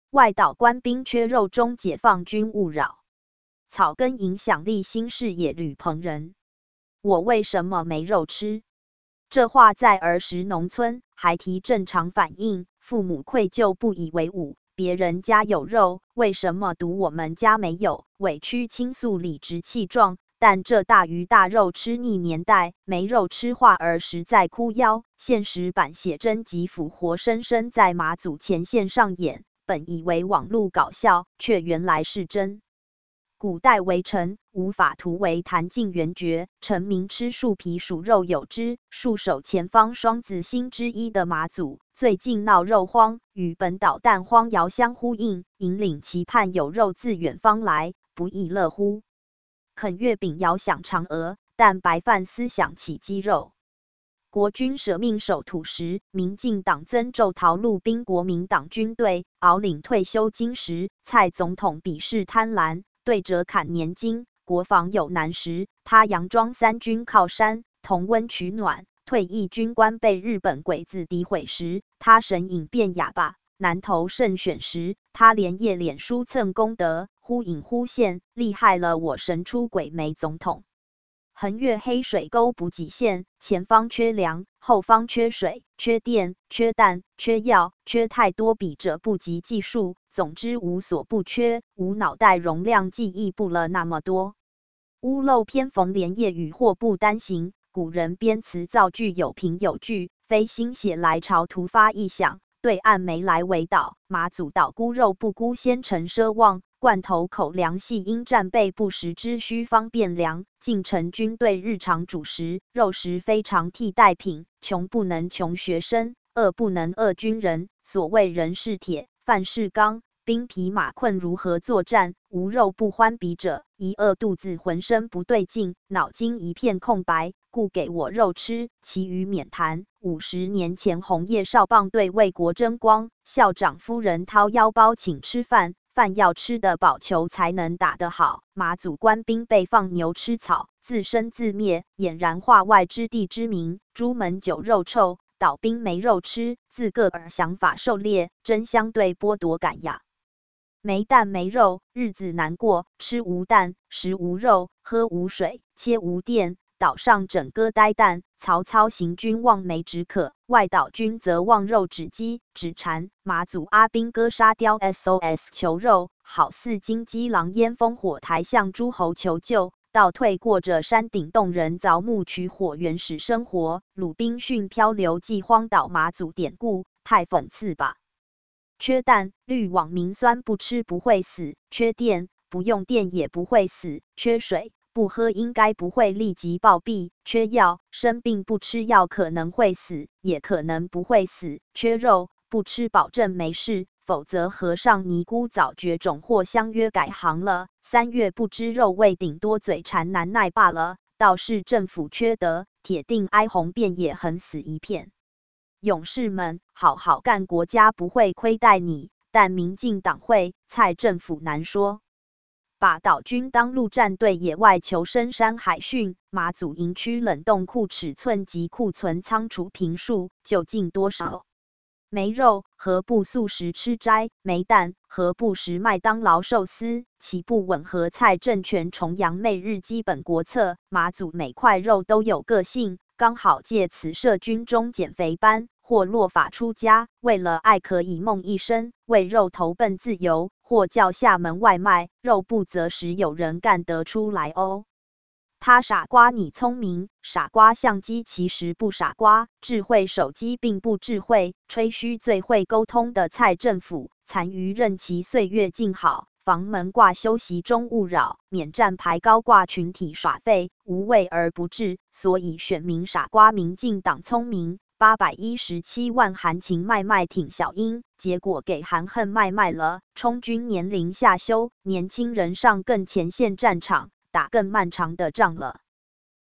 外岛官兵缺肉中解放军勿扰。草根影响力新视野吕鹏人。我为什么没肉吃？这话在儿时农村还提正常反应，父母愧疚不以为忤。别人家有肉，为什么独我们家没有？委屈倾诉理直气壮。但这大鱼大肉吃腻年代，没肉吃话儿实在哭腰。现实版写真集符活生生在马祖前线上演，本以为网络搞笑，却原来是真。古代为臣，无法图为弹尽援绝，臣民吃树皮属肉有之。戍守前方双子星之一的马祖，最近闹肉荒，与本岛蛋荒遥相呼应，引领期盼有肉自远方来，不亦乐乎？啃月饼遥想嫦娥，但白饭思想起鸡肉。国军舍命守土时，民进党增骤逃入兵国民党军队，熬领退休金时，蔡总统鄙视贪婪，对折砍年金。国防有难时，他佯装三军靠山，同温取暖。退役军官被日本鬼子诋毁时，他神隐变哑巴。南投胜选时，他连夜脸书蹭功德，忽隐忽现，厉害了我神出鬼没总统。横越黑水沟补给线，前方缺粮，后方缺水，缺电，缺弹，缺药，缺太多笔者不及技术。总之无所不缺，无脑袋容量记忆不了那么多。屋漏偏逢连夜雨，祸不单行。古人编词造句有凭有据，非心血来潮突发异想。对岸没来围岛，马祖岛孤肉不孤先成奢望。罐头口粮系因战备不时之需方便粮，进城军队日常主食，肉食非常替代品。穷不能穷学生，饿不能饿军人。所谓人是铁，饭是钢，兵疲马困如何作战？无肉不欢彼者，一饿肚子浑身不对劲，脑筋一片空白，故给我肉吃，其余免谈。50年前红叶少棒队为国争光，校长夫人掏腰包请吃饭，饭要吃得饱，球才能打得好。马祖官兵被放牛吃草，自生自灭，俨然化外之地之民。朱门酒肉臭，岛兵没肉吃，自个儿想法狩猎，真相对剥夺感呀。没蛋没肉，日子难过，吃无蛋，食无肉，喝无水，切无电，岛上整个呆蛋。曹操行军望梅止渴，外岛军则望肉止饥止馋。马祖阿兵哥沙雕 SOS 求肉，好似金鸡狼烟烽火台向诸侯求救，倒退过着山顶洞人凿木取火原始生活。鲁滨逊漂流记荒岛马祖典故，太讽刺吧。缺蛋，滤网民酸不吃不会死；缺电，不用电也不会死；缺水，不喝应该不会立即暴毙；缺药，生病不吃药可能会死，也可能不会死；缺肉，不吃保证没事，否则和尚尼姑早绝种或相约改行了。3月不知肉味，顶多嘴馋难耐罢了。倒是政府缺德，铁定哀鸿遍野，横死一片。勇士们，好好干，国家不会亏待你，但民进党会，蔡政府难说。把岛军当陆战队野外求生山海训，马祖营区冷冻库尺寸及库存仓储坪数究竟多少？没肉，何不素食吃斋？没蛋，何不食麦当劳寿司？岂不吻合蔡政权崇洋媚日基本国策？马祖每块肉都有个性，刚好借此设军中减肥班，或落法出家，为了爱可以梦一生，为肉投奔自由，或叫厦门外卖，肉不择食，有人干得出来哦。他傻瓜你聪明，傻瓜相机其实不傻瓜，智慧手机并不智慧，吹嘘最会沟通的蔡政府，残余任其岁月静好。房门挂休息中勿扰，免站牌高挂群体耍废，无畏而不治，所以选民傻瓜，民进党聪明。817万韩情脉脉挺小英，结果给韩恨脉脉了。充军年龄下修，年轻人上更前线战场，打更漫长的仗了。